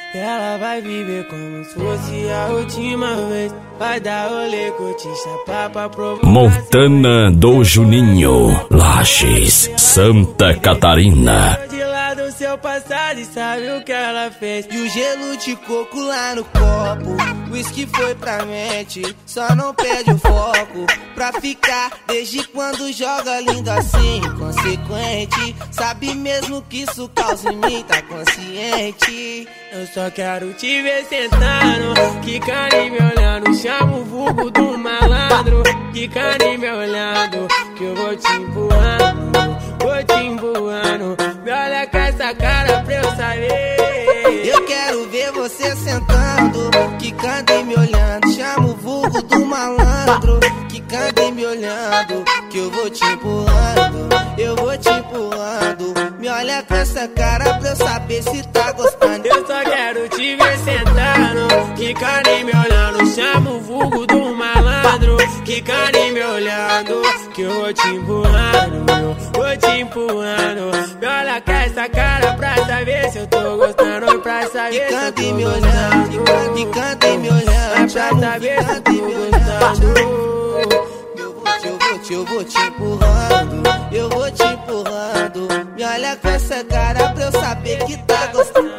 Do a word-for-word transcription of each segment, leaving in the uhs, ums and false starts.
Ela vai viver como se fosse a última vez. Vai dar rolê, curtir, chapar pra provocar. Montana do Juninho, Lages, Santa Catarina. De lá do seu passado e sabe o que ela fez. E o gelo de coco lá no copo, whisky foi pra mente, só não perde o foco. Pra ficar desde quando joga lindo assim, consequente. Sabe mesmo que isso causa em mim, tá consciente. Eu só quero te ver sentando, quicando e me olhando. Chama o vulgo do malandro, quicando e me olhando. Que eu vou te empurrando, vou te empurrando. Me olha com essa cara pra eu saber. Eu quero ver você sentando, quicando e me olhando. Chama o vulgo do malandro, quicando e me olhando. Que eu vou te empurrando, eu vou te empurrando. Me olha com essa cara pra eu saber se tá gostando. Eu só quero te ver sentando, quicando e me olhando. Chama o vulgo do malandro, quicando e me olhando. Que eu vou te empurrando, eu vou te empurrando. Me olha com essa cara pra saber se eu tô gostando. Pra saber se eu tô e me olhando, quicando e me olhando. Pra saber se eu tô gostando. Eu vou te, eu vou te empurrando, eu vou te empurrando. Me olha com essa cara pra eu saber que tá gostando.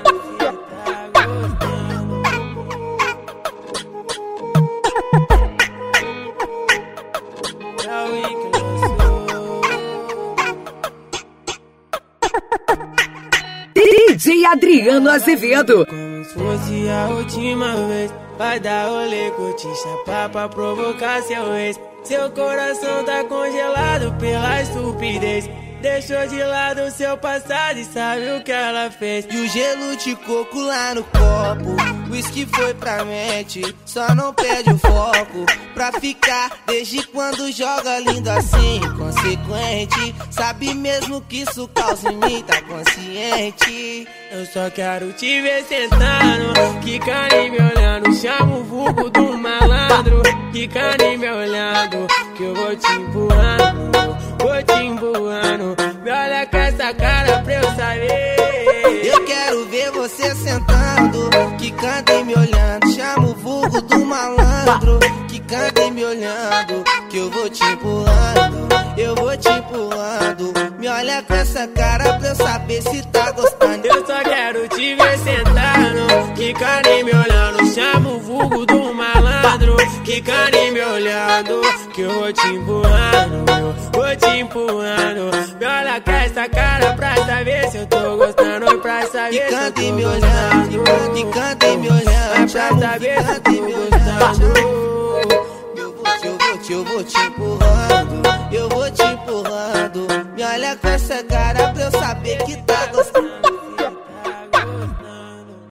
D J Adriano Azevedo. Como se fosse a última vez. Vai dar rolê, curtir, chapar pra provocar seu ex. Seu coração tá congelado pela estupidez. Deixou de lado o seu passado e sabe o que ela fez. E o gelo de coco lá no copo, whisky foi pra mente, só não perde o foco. Pra ficar desde quando joga lindo assim, consequente. Sabe mesmo que isso causa em mim, tá consciente. Eu só quero te ver sentando, quicando e me olhando. Chama o vulgo do malandro, quicando e me olhando. Que eu vou te empurrando, vou te empurrando. Me olha com essa cara pra eu saber. Eu quero ver você sentando, quicando e me olhando. Chama o vulgo do malandro, quicando e me olhando. Que eu vou te empurrando, eu vou te empurrando. Me olha com essa cara pra eu saber se tá gostando. Eu só quero te ver sentando, quicando e me olhando. Chama o vulgo do malandro, quicando e me olhando. Que eu vou te empurrando, eu vou te empurrando. Me olha com essa cara pra saber se eu tô gostando. Pra saber se eu tô e me olhando, quicando e me olhando. Pra saber se eu tô gostando. Eu vou te, eu vou te, eu vou te empurrando, eu vou te empurrando. Me olha com essa cara pra eu saber que tá